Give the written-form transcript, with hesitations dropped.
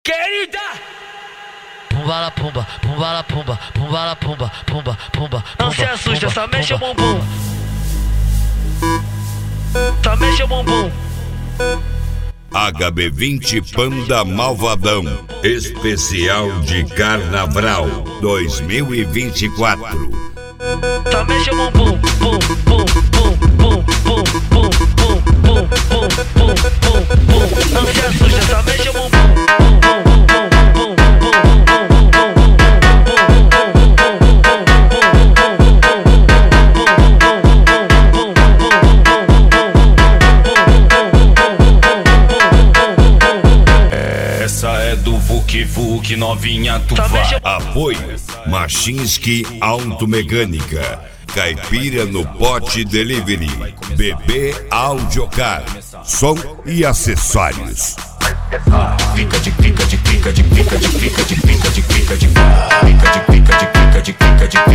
Querida! Pumba la pumba, pumba la pumba, pumba la pumba, pumba, pumba. Não se assusta, só mexe o bumbum. Só mexe o bumbum. HB20 Panda Malvadão, especial de Carnaval 2024. Só mexe o bumbum, bum, bum, bum, bum, bum, bum, bum, bum, bum, bum, bum, bum. Não se assusta, só mexe o bumbum. Essa é do Vuk Vuk, novinha tu vai. Apoio Machinski Automecânica, Caipira no Pote Delivery, BB Audiocar, som e acessórios. Fica de pica de pica de pica de pica de pica de pica de pica de pica de pica de pica de pica de